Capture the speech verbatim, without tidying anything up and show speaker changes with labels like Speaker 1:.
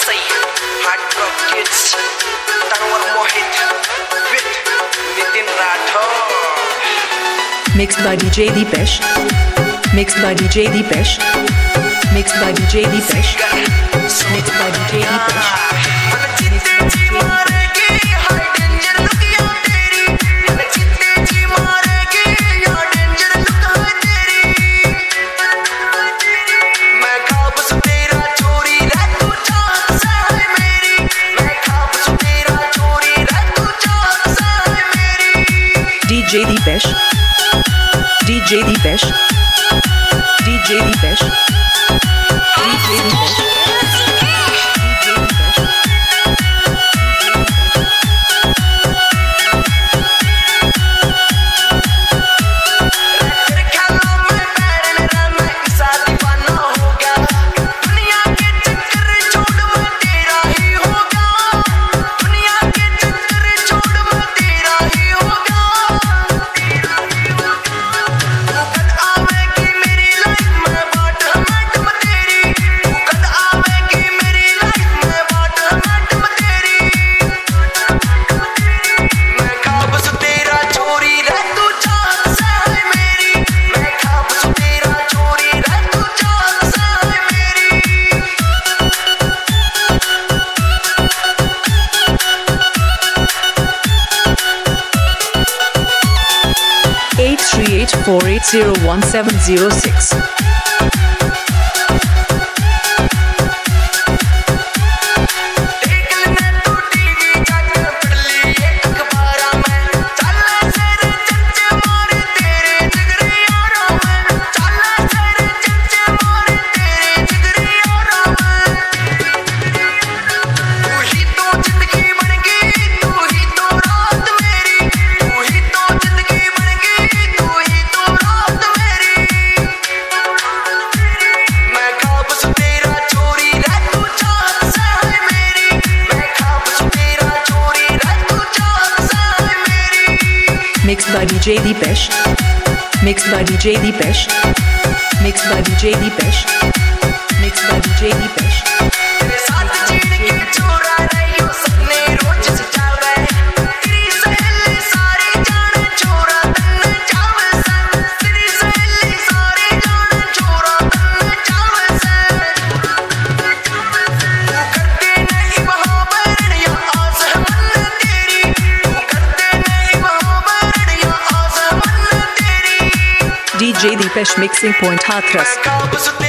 Speaker 1: Asai, Hard Rock Kids, Tanwar Mohit with Nitin Rathod.
Speaker 2: Mixed by D J Deepesh. Mixed by D J Deepesh. Mixed by D J Deepesh. Mixed by D J Deepesh. D J Deepesh, D J Deepesh, D J Deepesh, D J Deepesh. eight three eight four eight zero one seven zero six. Mixed by D J Deepesh. Mixed by D J Deepesh. Mixed by D J Deepesh. Mixed by D J Deepesh. D J Deepesh Mixing Point Hathras.